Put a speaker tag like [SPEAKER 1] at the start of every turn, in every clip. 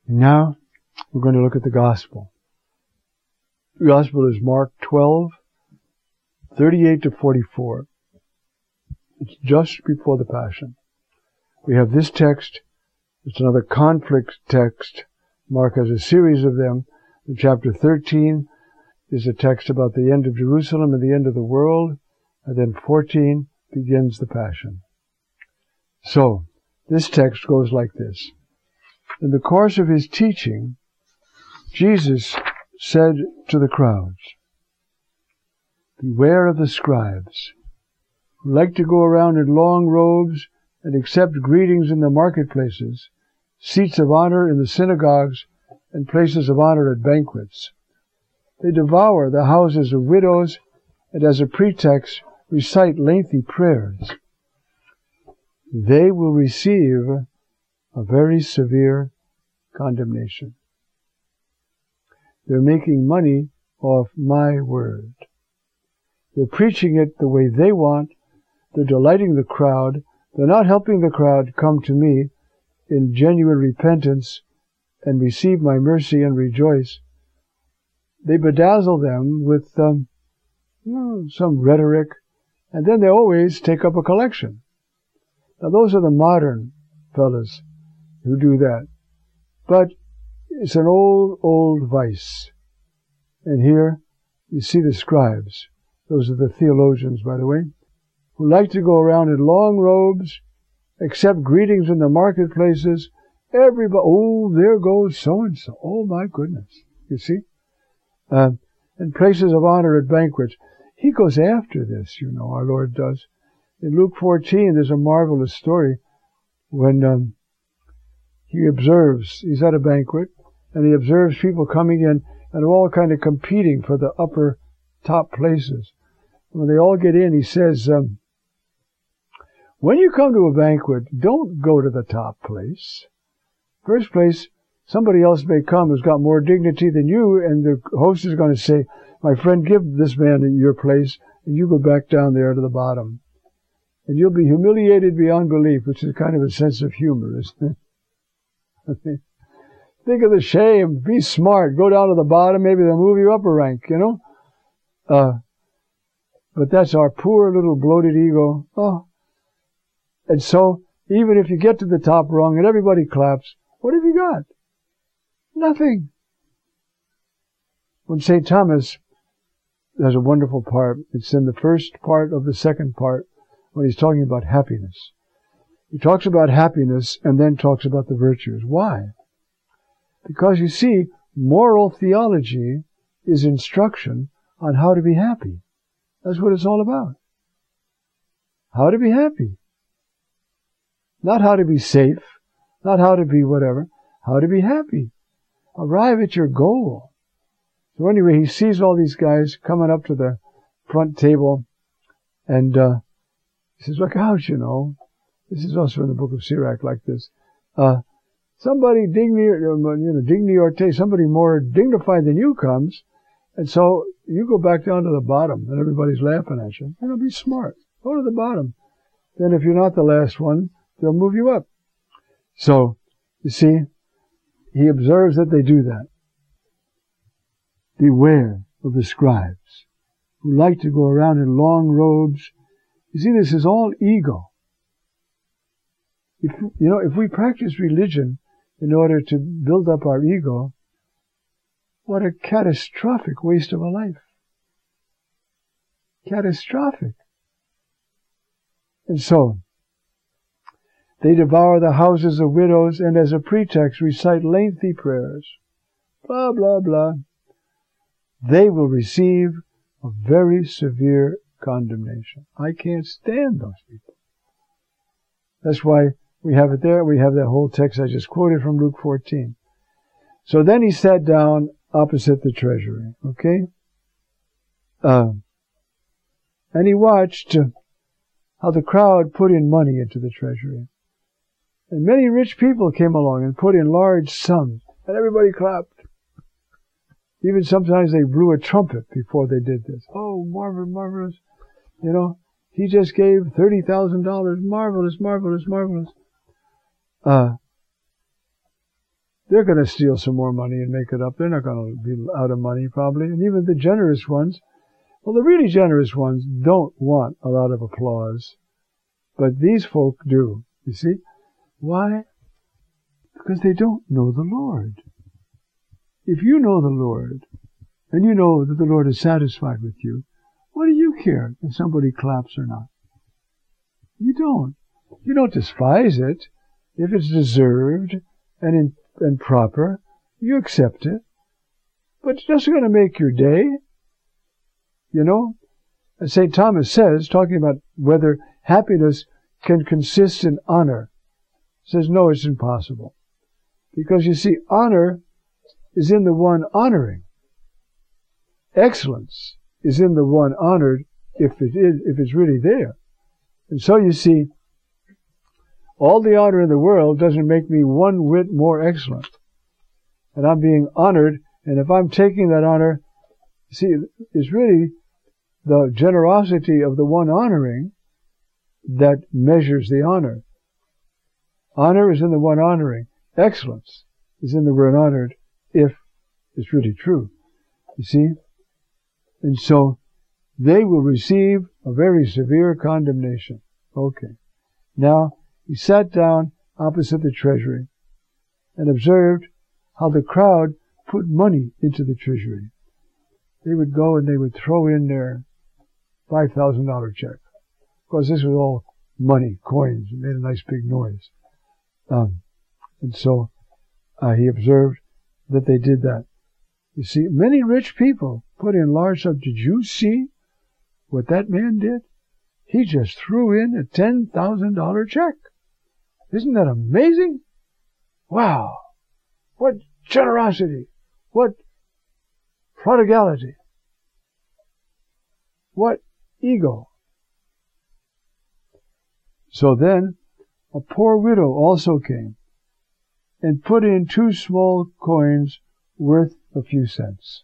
[SPEAKER 1] Now, we're going to look at the Gospel. The Gospel is Mark 12:38 to 44. It's just before the Passion. We have this text. It's another conflict text. Mark has a series of them. In chapter 13 is a text about the end of Jerusalem and the end of the world. And then 14 begins the Passion. So, this text goes like this. In the course of his teaching, Jesus said to the crowds, "Beware of the scribes, who like to go around in long robes and accept greetings in the marketplaces, seats of honor in the synagogues, and places of honor at banquets. They devour the houses of widows, and as a pretext recite lengthy prayers. They will receive a very severe condemnation." They're making money off my word. They're preaching it the way they want. They're delighting the crowd. They're not helping the crowd come to me in genuine repentance and receive my mercy and rejoice. They bedazzle them with some rhetoric, and then they always take up a collection. Now those are the modern fellas who do that. But it's an old vice. And here you see the scribes. Those are the theologians, by the way, who like to go around in long robes, accept greetings in the marketplaces. Everybody, oh, there goes so-and-so. Oh, my goodness. You see? And places of honor at banquets. He goes after this, our Lord does. In Luke 14, there's a marvelous story when he observes, he's at a banquet, and he observes people coming in and all kind of competing for the upper top places. When they all get in, he says, when you come to a banquet, don't go to the top place. First place, somebody else may come who's got more dignity than you, and the host is going to say, "My friend, give this man your place, and you go back down there to the bottom." And you'll be humiliated beyond belief, which is kind of a sense of humor, isn't it? Think of the shame. Be smart. Go down to the bottom. Maybe they'll move you up a rank, But that's our poor little bloated ego. Oh. And so, even if you get to the top rung and everybody claps, what have you got? Nothing. When St. Thomas has a wonderful part, it's in the first part of the second part, when he's talking about happiness. He talks about happiness and then talks about the virtues. Why? Because you see, moral theology is instruction on how to be happy. That's what it's all about. How to be happy. Not how to be safe, not how to be whatever, how to be happy. Arrive at your goal. So anyway, he sees all these guys coming up to the front table, and he says, "Look out, This is also in the book of Sirach like this. Somebody dignity, somebody more dignified than you comes, and so you go back down to the bottom, and everybody's laughing at you. Be smart. Go to the bottom. Then if you're not the last one, they'll move you up." So, you see, he observes that they do that. Beware of the scribes, who like to go around in long robes. You see, this is all ego. If we practice religion in order to build up our ego, what a catastrophic waste of a life. Catastrophic. And so, they devour the houses of widows and as a pretext recite lengthy prayers. Blah, blah, blah. They will receive a very severe condemnation. I can't stand those people. That's why we have it there. We have that whole text I just quoted from Luke 14. So then he sat down opposite the treasury. Okay? And he watched how the crowd put in money into the treasury. And many rich people came along and put in large sums. And everybody clapped. Even sometimes they blew a trumpet before they did this. Oh, marvelous. He just gave $30,000. Marvelous, marvelous, marvelous. they're going to steal some more money and make it up. They're not going to be out of money probably. And even the generous ones, well, the really generous ones don't want a lot of applause. But these folk do. You see? Why? Because they don't know the Lord. If you know the Lord, and you know that the Lord is satisfied with you, what do you care if somebody claps or not? You don't. You don't despise it. If it's deserved and proper, you accept it. But it's just going to make your day. You know? As St. Thomas says, talking about whether happiness can consist in honor, says no, it's impossible. Because you see, honor is in the one honoring. Excellence is in the one honored if it's really there. And so you see, all the honor in the world doesn't make me one whit more excellent. And I'm being honored, and if I'm taking that honor, see, it's really the generosity of the one honoring that measures the honor. Honor is in the one honoring. Excellence is in the one honored, if it's really true. You see? And so, they will receive a very severe condemnation. Okay. Now, he sat down opposite the treasury and observed how the crowd put money into the treasury. They would go and they would throw in their $5,000 check. Of course, this was all money, coins. It made a nice big noise. And so he observed that they did that. You see, many rich people put in large sums. Did you see what that man did? He just threw in a $10,000 check. Isn't that amazing? Wow. What generosity. What prodigality. What ego. So then, a poor widow also came and put in 2 small coins worth a few cents.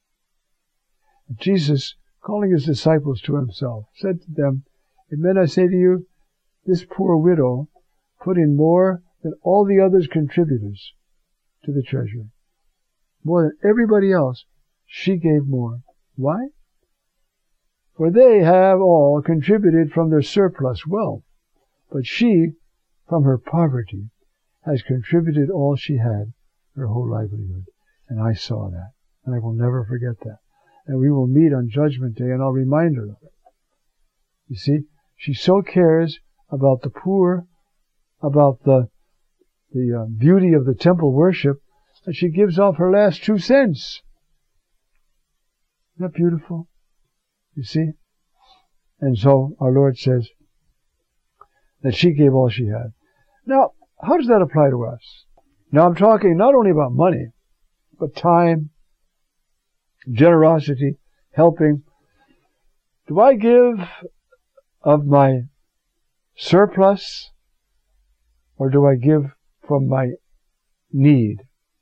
[SPEAKER 1] Jesus, calling his disciples to himself, said to them, Amen, I say to you, this poor widow put in more than all the other contributors to the treasury. More than everybody else, she gave more. Why? For they have all contributed from their surplus wealth, but she, from her poverty, has contributed all she had, her whole livelihood. And I saw that, and I will never forget that. And we will meet on Judgment Day, and I'll remind her of it. You see, she so cares about the poor, about the beauty of the temple worship, that she gives off her last 2 cents. Isn't that beautiful? You see? And so our Lord says that she gave all she had. Now, how does that apply to us? Now I'm talking not only about money, but time, generosity, helping. Do I give of my surplus, or do I give from my need,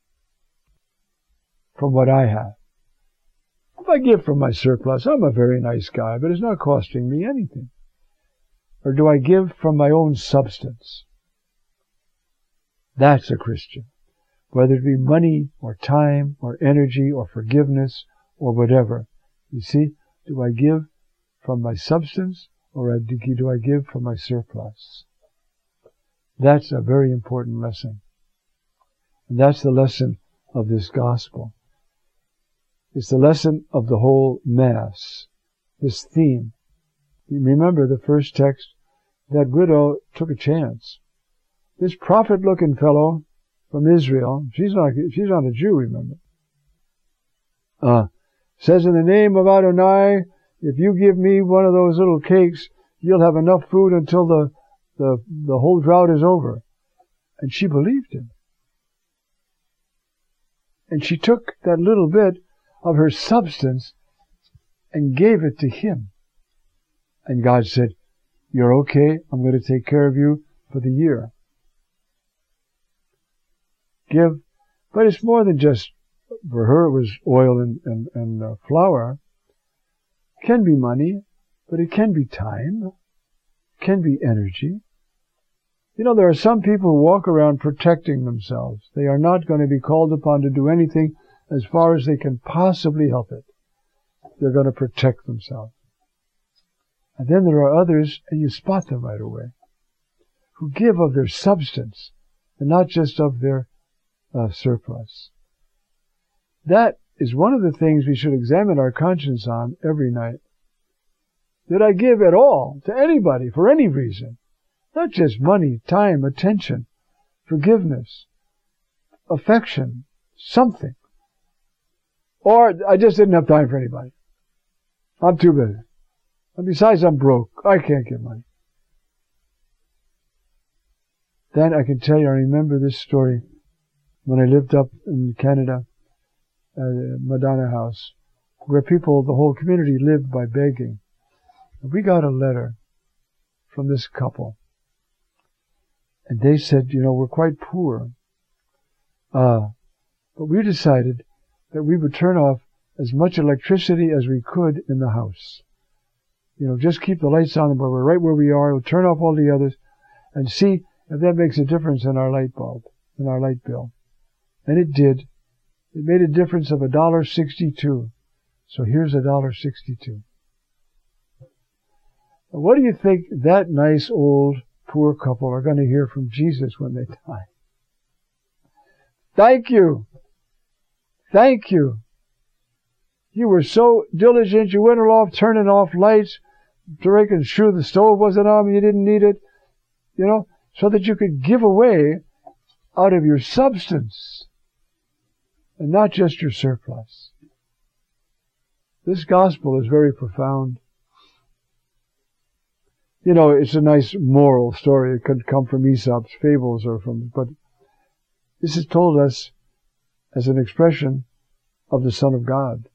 [SPEAKER 1] from what I have? If I give from my surplus, I'm a very nice guy, but it's not costing me anything. Or do I give from my own substance? That's a Christian. Whether it be money, or time, or energy, or forgiveness, or whatever. You see, do I give from my substance, or do I give from my surplus? That's a very important lesson. And that's the lesson of this gospel. It's the lesson of the whole Mass, this theme. You remember the first text, that widow took a chance. This prophet-looking fellow from Israel, she's not a Jew, remember, says, in the name of Adonai, if you give me one of those little cakes, you'll have enough food until the whole drought is over. And she believed him. And she took that little bit of her substance and gave it to him. And God said, you're okay, I'm going to take care of you for the year. Give, but it's more than just, for her it was oil and flour. It can be money, but it can be time, it can be energy, You know, there are some people who walk around protecting themselves. They are not going to be called upon to do anything as far as they can possibly help it. They're going to protect themselves. And then there are others, and you spot them right away, who give of their substance and not just of their surplus. That is one of the things we should examine our conscience on every night. Did I give at all to anybody for any reason? Not just money, time, attention, forgiveness, affection, something. Or I just didn't have time for anybody. I'm too busy. And besides, I'm broke. I can't give money. Then I can tell you, I remember this story when I lived up in Canada, at Madonna House, where people, the whole community lived by begging. And we got a letter from this couple. And they said, you know, we're quite poor. But we decided that we would turn off as much electricity as we could in the house. You know, just keep the lights on where we're right where we are. We'll turn off all the others and see if that makes a difference in our light bulb, in our light bill. And it did. It made a difference of $1.62. So here's $1.62. What do you think that nice old poor couple are going to hear from Jesus when they die? Thank you. Thank you. You were so diligent. You went off turning off lights to making sure the stove wasn't on. You didn't need it, you know, so that you could give away out of your substance and not just your surplus. This gospel is very profound. You know, it's a nice moral story. It could come from Aesop's fables but this is told us as an expression of the Son of God.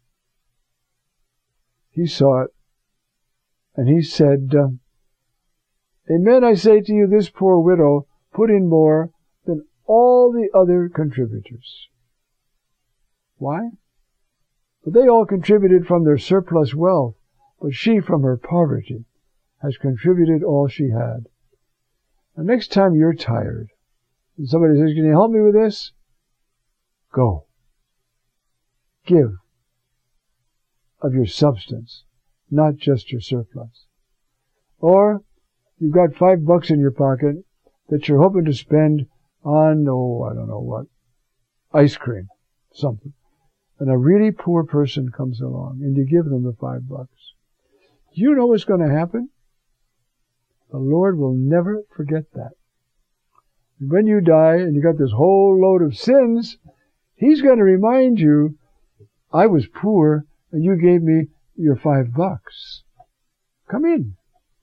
[SPEAKER 1] He saw it, and he said, Amen, I say to you, this poor widow put in more than all the other contributors. Why? But they all contributed from their surplus wealth, but she from her poverty has contributed all she had. The next time you're tired, and somebody says, can you help me with this? Go. Give of your substance, not just your surplus. Or you've got $5 in your pocket that you're hoping to spend on, I don't know what, ice cream, something. And a really poor person comes along and you give them the $5. You know what's going to happen? The Lord will never forget that. And when you die and you got this whole load of sins, He's going to remind you, I was poor and you gave me your $5. Come in.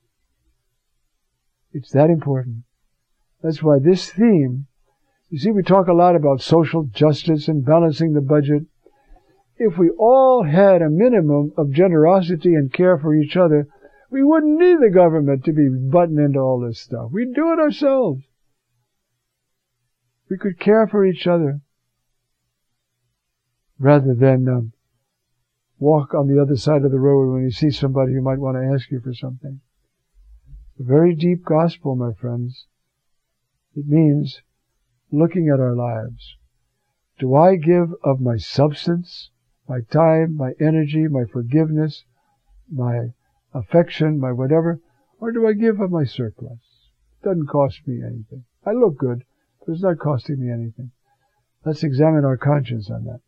[SPEAKER 1] It's that important. That's why this theme, you see, we talk a lot about social justice and balancing the budget. If we all had a minimum of generosity and care for each other, we wouldn't need the government to be butting into all this stuff. We'd do it ourselves. We could care for each other rather than walk on the other side of the road when you see somebody who might want to ask you for something. It's a very deep gospel, my friends. It means looking at our lives. Do I give of my substance, my time, my energy, my forgiveness, my affection, my whatever, or do I give of my surplus? It doesn't cost me anything. I look good, but it's not costing me anything. Let's examine our conscience on that.